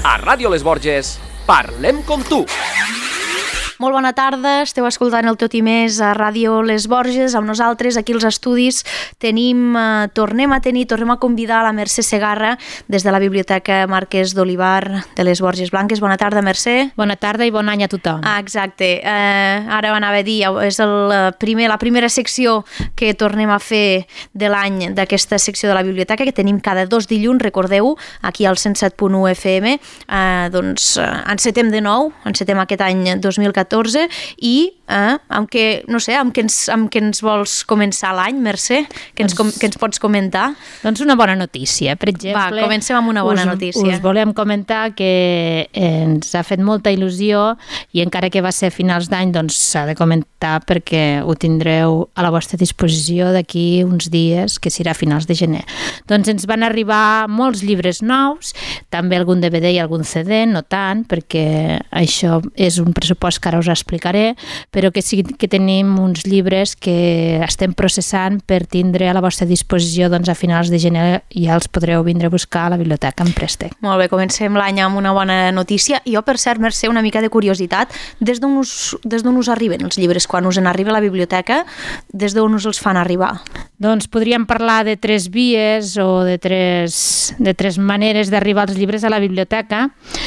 A Ràdio Les Borges, parlem com tu. Molt bona tarda, esteu escoltant el Tot i Més a Ràdio Les Borges. Amb nosaltres, aquí als estudis, tornem a convidar la Mercè Segarra des de la Biblioteca Marquès d'Olivar de les Borges Blanques. Bona tarda, Mercè. Bona tarda i bon any a tothom. Exacte. Ara ho anava a dir, és la primera secció que tornem a fer de l'any d'aquesta secció de la biblioteca, que tenim cada 2 dilluns, recordeu, aquí al 107.1 FM. Encetem de nou, encetem aquest any 2014, i amb què ens vols començar l'any, Mercè? Què ens pots comentar? Doncs una bona notícia, per exemple. Va, comencem amb una bona notícia. Us volem comentar que ens ha fet molta il·lusió i encara que va ser a finals d'any, doncs s'ha de comentar perquè ho tindreu a la vostra disposició d'aquí uns dies, que serà a finals de gener. Doncs ens van arribar molts llibres nous, també algun DVD i algun CD, no tant, perquè això és un pressupost que ara us explicaré, però que sí que tenim uns llibres que estem processant per tindre a la vostra disposició a finals de gener, i ja els podreu vindre a buscar a la biblioteca en préstec. Molt bé, comencem l'any amb una bona notícia. I jo, per cert, Mercè, una mica de curiositat, des d'on us arriben els llibres? Quan us n'arriba a la biblioteca, des d'on us els fan arribar? Doncs podríem parlar de 3 vies o de tres maneres d'arribar els llibres a la biblioteca.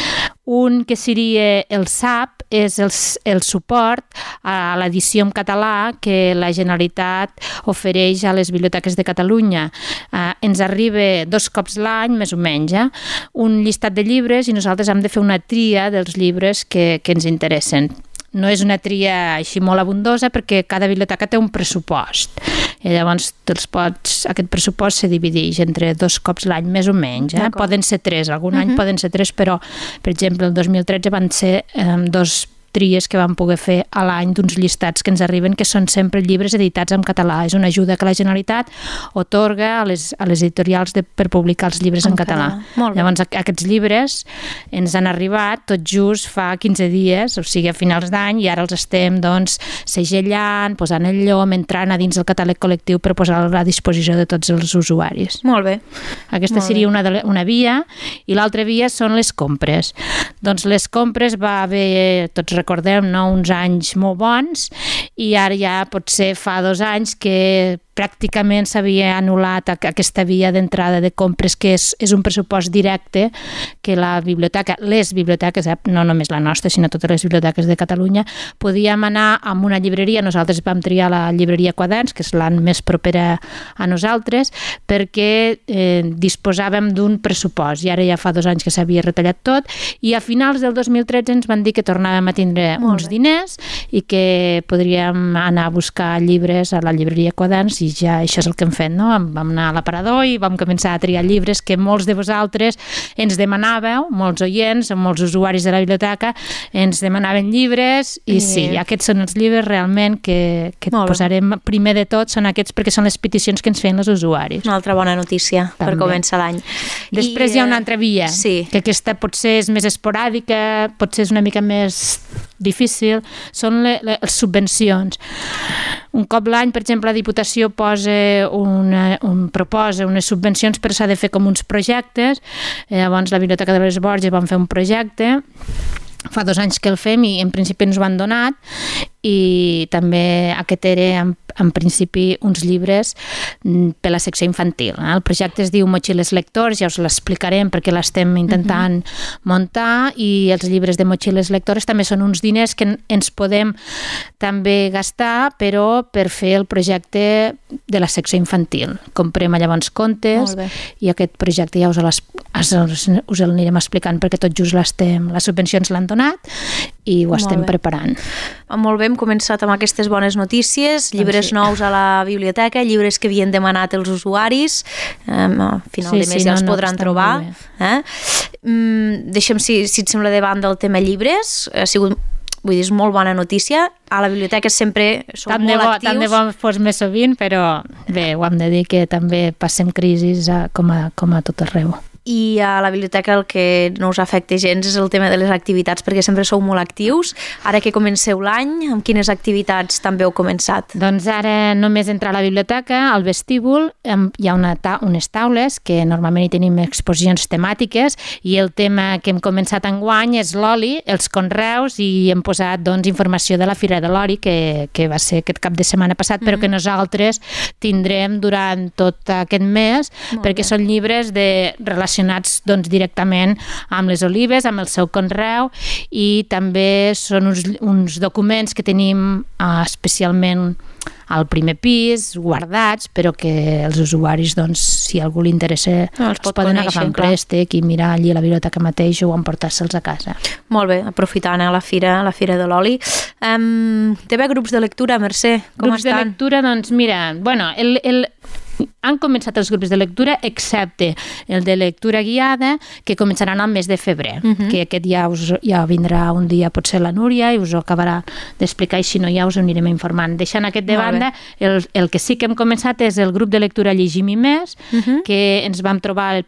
Un que seria el SAP, és el suport a l'edició en català que la Generalitat ofereix a les biblioteques de Catalunya. Ens arriba 2 cops l'any, més o menys, un llistat de llibres, i nosaltres hem de fer una tria dels llibres que ens interessen. No és una tria així molt abundosa perquè cada biblioteca té un pressupost. I llavors aquest pressupost se divideix entre 2 cops l'any, més o menys. Poden ser 3, algun any poden ser 3, però, per exemple, el 2013 van ser 2 tries que vam poder fer a l'any d'uns llistats que ens arriben, que són sempre llibres editats en català. És una ajuda que la Generalitat otorga a les editorials per publicar els llibres en català. Llavors, aquests llibres ens han arribat tot just fa 15 dies, o sigui, a finals d'any, i ara els estem, segellant, posant el llom, entrant a dins del catàleg col·lectiu per posar-lo a disposició de tots els usuaris. Molt bé. Aquesta seria una via, i l'altra via són les compres. Doncs les compres va haver, tots recordem, uns anys molt bons, i ara ja potser fa 2 anys que pràcticament s'havia anul·lat aquesta via d'entrada de compres, que és un pressupost directe que les biblioteques, no només la nostra, sinó totes les biblioteques de Catalunya, podíem anar a una llibreria. Nosaltres vam triar la llibreria Quaderns, que és l'any més propera a nosaltres, perquè disposàvem d'un pressupost, i ara ja fa 2 anys que s'havia retallat tot, i a finals del 2013 ens van dir que tornàvem a tindre uns diners i que podríem anar a buscar llibres a la llibreria Quaderns, i ja això és el que hem fet, no? Vam anar a l'aparador i vam començar a triar llibres que molts de vosaltres ens demanàveu, molts oients, molts usuaris de la biblioteca ens demanaven llibres, i sí, aquests són els llibres realment que posarem primer de tot, són aquests perquè són les peticions que ens feien els usuaris. Una altra bona notícia per començar l'any. Després hi ha una altra via, que aquesta potser és més esporàdica, potser és una mica més difícil, són les subvencions. Un cop l'any, per exemple, la Diputació proposa unes subvencions, però s'ha de fer com uns projectes. Llavors la Biblioteca de les Borges vam fer un projecte, fa 2 anys que el fem, i en principi ens ho han donat, i també aquest era en principi uns llibres per la secció infantil. El projecte es diu Motxilles Lectors, ja us l'explicarem perquè l'estem intentant muntar, i els llibres de Motxilles Lectores també són uns diners que ens podem també gastar, però per fer el projecte de la secció infantil. Comprem llavors contes, i aquest projecte ja us l'anirem explicant perquè tot just les subvencions l'han donat i ho estem preparant. Molt bé, hem començat amb aquestes bones notícies, llibres nous a la biblioteca, llibres que havien demanat els usuaris, a final de mes ja els podran trobar. Deixa'm, si et sembla, de banda el tema llibres, ha sigut, vull dir, és molt bona notícia. A la biblioteca sempre som molt actius. Tant de bo fos més sovint, però bé, ho hem de dir que també passem crisis com a tot arreu. I a la biblioteca el que no us afecta gens és el tema de les activitats, perquè sempre sou molt actius. Ara que comenceu l'any, amb quines activitats també heu començat? Doncs ara només entrar a la biblioteca, al vestíbul, hi ha unes taules que normalment hi tenim exposicions temàtiques i el tema que hem començat enguany és l'oli, els conreus, i hem posat doncs, informació de la Fira de l'Oli que va ser aquest cap de setmana passat, però que nosaltres tindrem durant tot aquest mes, perquè són llibres relacionats doncs, directament amb les olives, amb el seu conreu, i també són uns documents que tenim especialment al primer pis, guardats, però que els usuaris, doncs, si a algú li interessa, els poden agafar en préstec i mirar allí a la biblioteca mateix o emportar-se'ls a casa. Molt bé, aprofitant a la fira de l'oli. Té grups de lectura, Mercè? Com grups estan? De lectura, doncs mira, bueno, han començat els grups de lectura, excepte el de lectura guiada, que començaran al mes de febrer, que aquest ja vindrà un dia potser la Núria i us ho acabarà d'explicar, i si no ja us anirem informant. Deixant aquest de banda, el que sí que hem començat és el grup de lectura Llegim-hi més, que ens vam trobar el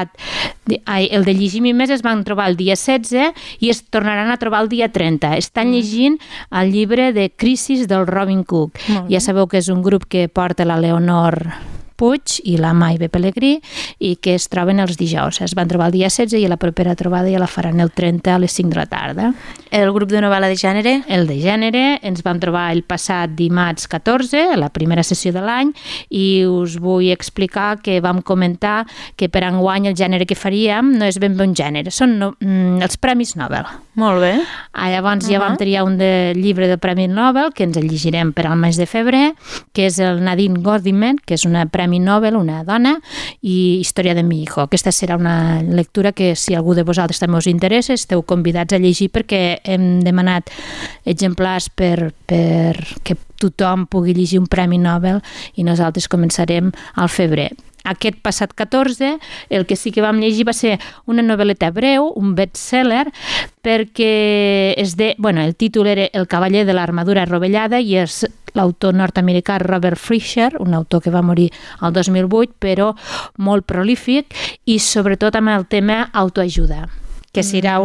de Llegim-hi més es van trobar el dia 16 i es tornaran a trobar el dia 30. Estan llegint el llibre de Crisis del Robin Cook. Ja sabeu que és un grup que porta la Leonor Puig i la Maive Pellegrí i que es troben els dijous. Es van trobar el dia 16 i la propera trobada ja la faran el 30 a les 5 de la tarda. El grup de novel·la de gènere? El de gènere ens vam trobar el passat dimarts 14, la primera sessió de l'any, i us vull explicar que vam comentar que per enguany el gènere que faríem no és ben bé un gènere, són els Premis Nobel. Molt bé. Llavors ja vam triar un llibre del Premi Nobel que ens el llegirem per al mes de febrer, que és el Nadine Gordimer, que és una Premi Nobel, una dona, i Història de mi hijo. Aquesta serà una lectura que, si algú de vosaltres també us interessa, esteu convidats a llegir, perquè hem demanat exemplars perquè tothom pugui llegir un Premi Nobel i nosaltres començarem al febrer. Aquest passat 14, el que sí que vam llegir va ser una novel·leta breu, un best-seller, perquè el títol era El cavaller de l'armadura rovellada i és l'autor nord-americà Robert Fisher, un autor que va morir el 2008, però molt prolífic i sobretot amb el tema autoajuda, que serà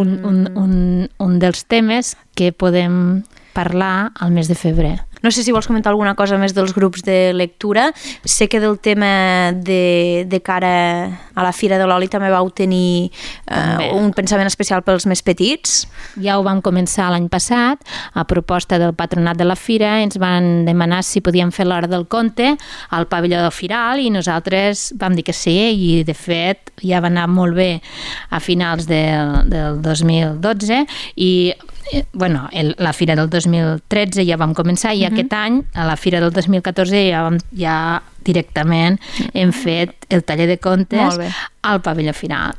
un dels temes que podem parlar al mes de febrer. No sé si vols comentar alguna cosa més dels grups de lectura. Sé que del tema de cara a la Fira de l'Oli també vau tenir un pensament especial pels més petits. Ja ho vam començar l'any passat, a proposta del patronat de la Fira, ens van demanar si podíem fer l'hora del conte al pavelló del Firal i nosaltres vam dir que sí, i de fet ja va anar molt bé a finals del 2012 i la Fira del 2013 ja vam començar i aquest any, a la Fira del 2014, ja directament hem fet el taller de contes al pavelló Firal.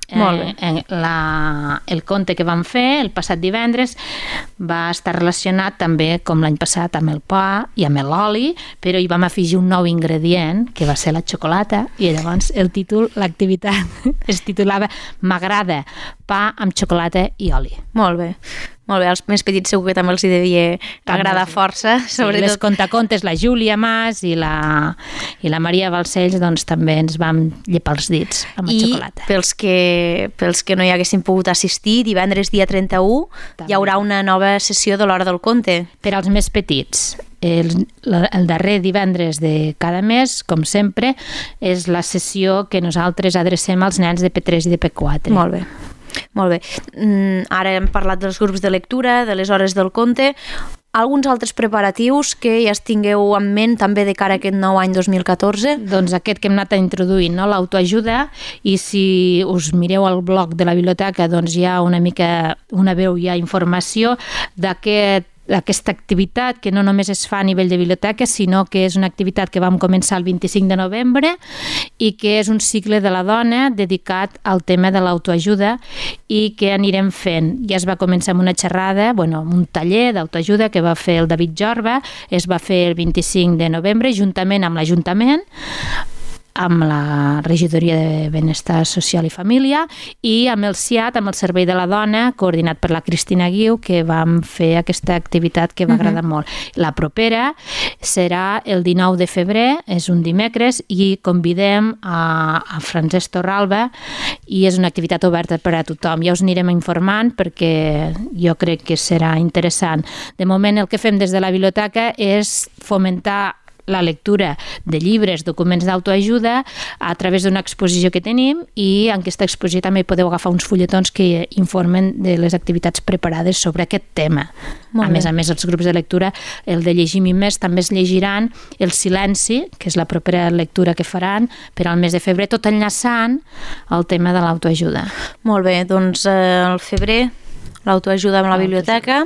El conte que vam fer el passat divendres va estar relacionat també, com l'any passat, amb el pa i amb l'oli, però hi vam afegir un nou ingredient, que va ser la xocolata, i llavors l'activitat es titulava M'agrada pa amb xocolata i oli. Molt bé. Molt bé, als més petits segur que també els hi devia agradar força. Sobretot... les contacontes, la Júlia Mas i la Maria Balcells, doncs també ens vam llepar els dits amb la xocolata. I pels que no hi haguessin pogut assistir, divendres dia 31 també hi haurà una nova sessió de l'Hora del Conte. Per als més petits. El darrer divendres de cada mes, com sempre, és la sessió que nosaltres adrecem als nens de P3 i de P4. Molt bé. Molt bé. Ara hem parlat dels grups de lectura, de les hores del conte. Alguns altres preparatius que ja tingueu en ment també de cara a aquest nou any 2014? Doncs aquest que hem anat introduint, l'autoajuda, i si us mireu al blog de la biblioteca, doncs hi ha una veu, hi ha informació d'aquesta activitat que no només es fa a nivell de biblioteca, sinó que és una activitat que vam començar el 25 de novembre i que és un cicle de la dona dedicat al tema de l'autoajuda i que anirem fent. Ja es va començar amb una xerrada, amb un taller d'autoajuda que va fer el David Jorba, es va fer el 25 de novembre juntament amb l'Ajuntament. amb la Regidoria de Benestar Social i Família i amb el CIAT, amb el Servei de la Dona, coordinat per la Cristina Guiu, que vam fer aquesta activitat que va agradar molt. La propera serà el 19 de febrer, és un dimecres, i convidem a Francesc Torralba i és una activitat oberta per a tothom. Ja us anirem informant perquè jo crec que serà interessant. De moment el que fem des de la biblioteca és fomentar la lectura de llibres, documents d'autoajuda a través d'una exposició que tenim i en aquesta exposició també podeu agafar uns fulletons que informen de les activitats preparades sobre aquest tema. A més, els grups de lectura, el de Llegim i Més, també es llegiran El Silenci, que és la propera lectura que faran per al mes de febrer, tot enllaçant el tema de l'autoajuda. Molt bé, doncs al febrer l'autoajuda amb la biblioteca,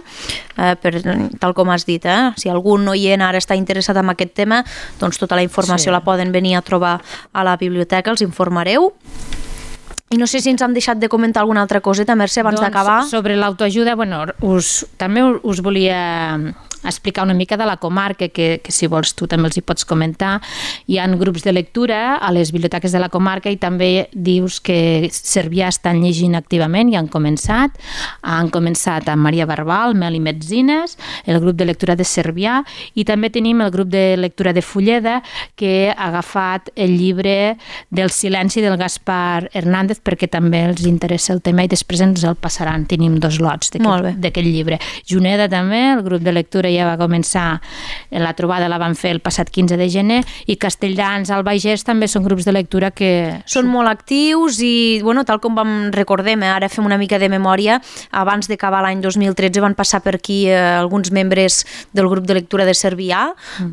tal com has dit, si algun oient ara està interessat en aquest tema, doncs tota la informació la poden venir a trobar a la biblioteca, els informareu. I no sé si ens hem deixat de comentar alguna altra coseta, Mercè, abans d'acabar. Sobre l'autoajuda, també us volia explicar una mica de la comarca, que si vols tu també els hi pots comentar. Hi ha grups de lectura a les biblioteques de la comarca i també dius que Cervià estan llegint activament i han començat amb Maria Barbal, Mel i Metzines, el grup de lectura de Cervià, i també tenim el grup de lectura de Fulleda, que ha agafat el llibre del Silenci del Gaspar Hernández perquè també els interessa el tema i després ens el passaran. Tenim 2 lots d'aquest llibre. Juneda també, el grup de lectura ja va començar, la trobada la van fer el passat 15 de gener, i Castelldans, al Bages també són grups de lectura que són molt actius i, tal com recordem, ara fem una mica de memòria, abans d'acabar l'any 2013 van passar per aquí alguns membres del grup de lectura de Cervià,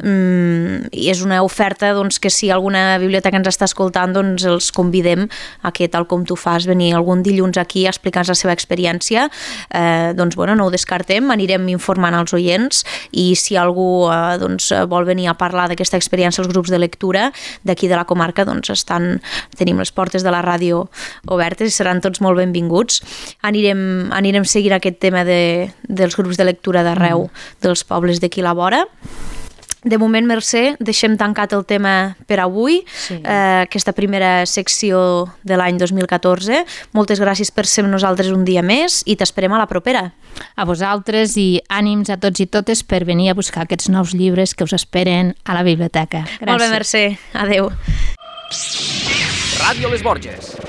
i és una oferta que si alguna biblioteca ens està escoltant, doncs els convidem a que, tal com tu fas, venir algun dilluns aquí a explicar-nos la seva experiència. No ho descartem, anirem informant als oients, i si algú vol venir a parlar d'aquesta experiència als grups de lectura d'aquí de la comarca, tenim les portes de la ràdio obertes i seran tots molt benvinguts. Anirem seguint aquest tema dels grups de lectura d'arreu dels pobles d'aquí la vora. De moment, Mercè, deixem tancat el tema per avui, aquesta primera secció de l'any 2014. Moltes gràcies per ser amb nosaltres un dia més i t'esperem a la propera. A vosaltres i ànims a tots i totes per venir a buscar aquests nous llibres que us esperen a la biblioteca. Gràcies. Molt bé, Mercè. Adéu. Ràdio Les Borges.